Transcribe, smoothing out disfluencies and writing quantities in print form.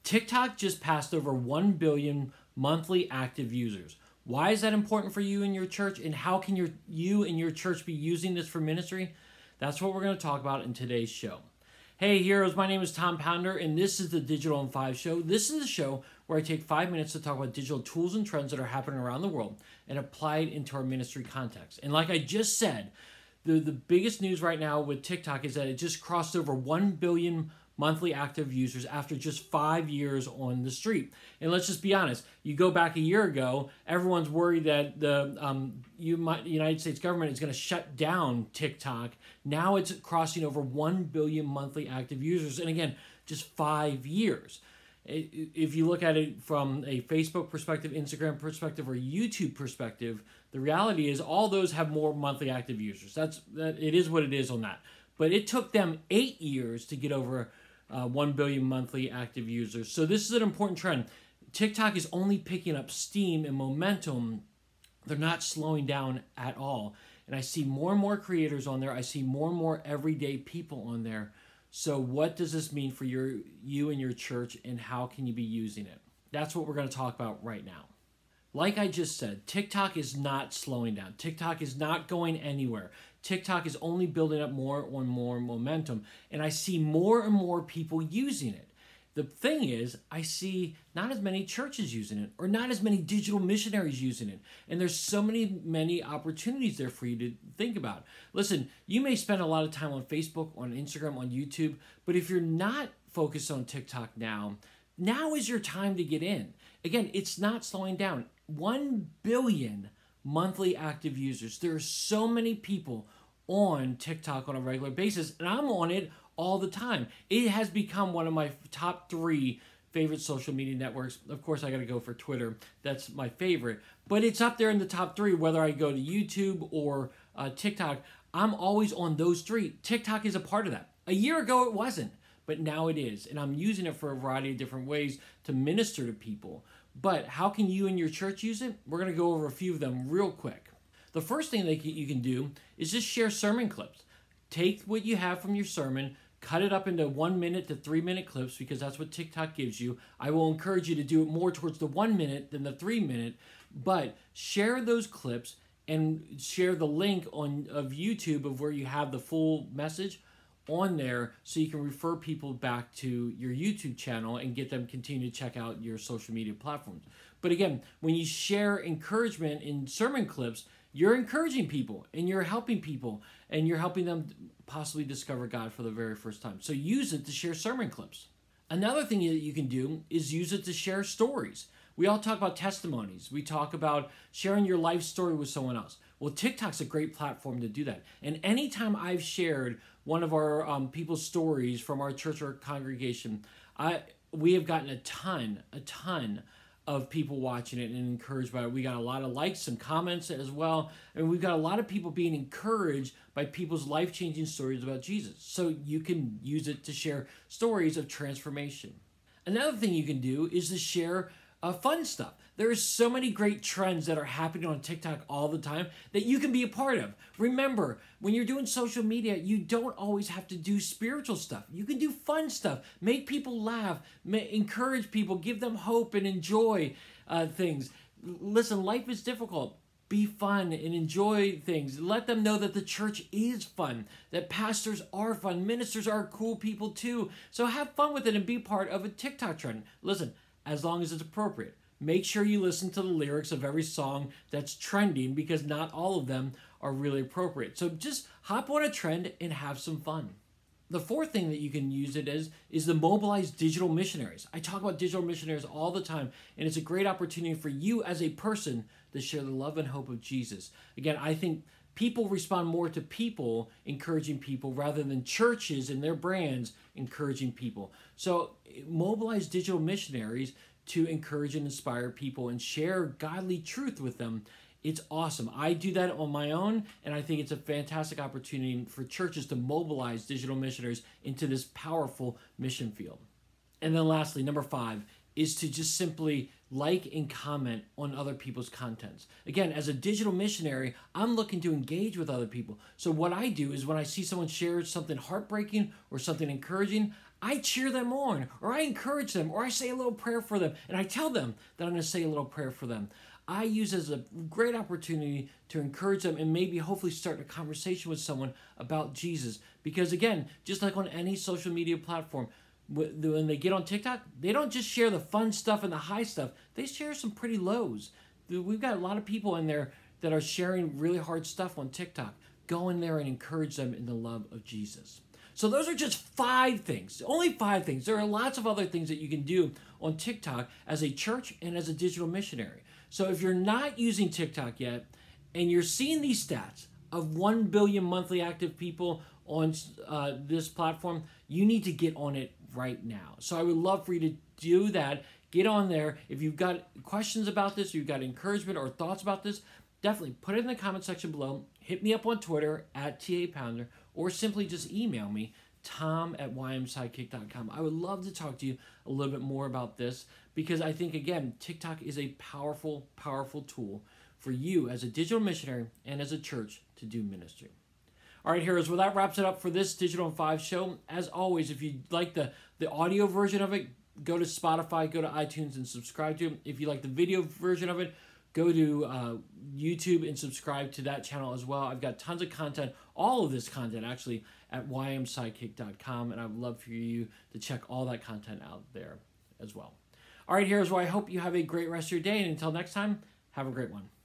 TikTok just passed over 1 billion monthly active users. Why is that important for you and your church, and how can you and your church be using this for ministry? That's what we're going to talk about in today's show. Hey heroes, my name is Tom Pounder, and this is the Digital in 5 show. This is a show where I take 5 minutes to talk about digital tools and trends that are happening around the world and apply it into our ministry context. And like I just said, the biggest news right now with TikTok is that it just crossed over 1 billion monthly active users after just 5 years on the street. And let's just be honest, you go back a year ago, everyone's worried that the United States government is going to shut down TikTok. Now it's crossing over 1 billion monthly active users. And again, just 5 years. If you look at it from a Facebook perspective, Instagram perspective, or YouTube perspective, the reality is all those have more monthly active users. It is what it is on that. But it took them 8 years to get over 1 billion monthly active users. So this is an important trend. TikTok is only picking up steam and momentum. They're not slowing down at all. And I see more and more creators on there. I see more and more everyday people on there. So what does this mean for you and your church, and how can you be using it? That's what we're going to talk about right now. Like I just said, TikTok is not slowing down. TikTok is not going anywhere. TikTok is only building up more and more momentum, and I see more and more people using it. The thing is, I see not as many churches using it, or not as many digital missionaries using it, and there's so many opportunities there for you to think about. Listen, you may spend a lot of time on Facebook, on Instagram, on YouTube, but if you're not focused on TikTok now is your time to get in. Again, it's not slowing down. 1 billion monthly active users. There are so many people on TikTok on a regular basis, and I'm on it all the time. It has become one of my top 3 favorite social media networks. Of course, I got to go for Twitter. That's my favorite. But it's up there in the top 3, whether I go to YouTube or TikTok. I'm always on those 3. TikTok is a part of that. A year ago, it wasn't, but now it is. And I'm using it for a variety of different ways to minister to people. But how can you and your church use it? We're going to go over a few of them real quick. The first thing that you can do is just share sermon clips. Take what you have from your sermon, cut it up into 1 minute to 3 minute clips, because that's what TikTok gives you. I will encourage you to do it more towards the 1 minute than the 3 minute, but share those clips and share the link of YouTube of where you have the full message on there, so you can refer people back to your YouTube channel and get them continue to check out your social media platforms. But again, when you share encouragement in sermon clips, you're encouraging people and you're helping people and you're helping them possibly discover God for the very first time. So use it to share sermon clips. Another thing that you can do is use it to share stories. We all talk about testimonies. We talk about sharing your life story with someone else. Well, TikTok's a great platform to do that. And anytime I've shared one of our people's stories from our church or congregation, we have gotten a ton of people watching it and encouraged by it. We got a lot of likes and comments as well. And we've got a lot of people being encouraged by people's life-changing stories about Jesus. So you can use it to share stories of transformation. Another thing you can do is to share fun stuff. There are so many great trends that are happening on TikTok all the time that you can be a part of. Remember, when you're doing social media, you don't always have to do spiritual stuff. You can do fun stuff. Make people laugh, encourage people, give them hope and enjoy things. Listen, life is difficult. Be fun and enjoy things. Let them know that the church is fun, that pastors are fun, ministers are cool people too. So have fun with it and be part of a TikTok trend. Listen, as long as it's appropriate. Make sure you listen to the lyrics of every song that's trending, because not all of them are really appropriate. So just hop on a trend and have some fun. The fourth thing that you can use it as is the mobilized digital missionaries. I talk about digital missionaries all the time, and it's a great opportunity for you as a person to share the love and hope of Jesus. Again, I think people respond more to people encouraging people rather than churches and their brands encouraging people. So mobilize digital missionaries to encourage and inspire people and share godly truth with them. It's awesome. I do that on my own, and I think it's a fantastic opportunity for churches to mobilize digital missionaries into this powerful mission field. And then lastly, number 5, is to just simply like and comment on other people's contents. Again, as a digital missionary, I'm looking to engage with other people. So what I do is when I see someone share something heartbreaking or something encouraging, I cheer them on, or I encourage them, or I say a little prayer for them, and I tell them that I'm going to say a little prayer for them. I use it as a great opportunity to encourage them and maybe hopefully start a conversation with someone about Jesus. Because again, just like on any social media platform, when they get on TikTok, they don't just share the fun stuff and the high stuff. They share some pretty lows. We've got a lot of people in there that are sharing really hard stuff on TikTok. Go in there and encourage them in the love of Jesus. So those are just 5 things, only 5 things. There are lots of other things that you can do on TikTok as a church and as a digital missionary. So if you're not using TikTok yet and you're seeing these stats of 1 billion monthly active people on this platform, you need to get on it right now. So I would love for you to do that. Get on there. If you've got questions about this, you've got encouragement or thoughts about this, definitely put it in the comment section below. Hit me up on Twitter @TAPounder, or simply just email me, tom@ymsidekick.com. I would love to talk to you a little bit more about this because I think, again, TikTok is a powerful, powerful tool for you as a digital missionary and as a church to do ministry. All right, heroes, well, that wraps it up for this Digital in 5 show. As always, if you like the audio version of it, go to Spotify, go to iTunes, and subscribe to it. If you like the video version of it, go to YouTube and subscribe to that channel as well. I've got tons of content, all of this content actually, at ymsidekick.com, and I would love for you to check all that content out there as well. All right, heroes, well, I hope you have a great rest of your day, and until next time, have a great one.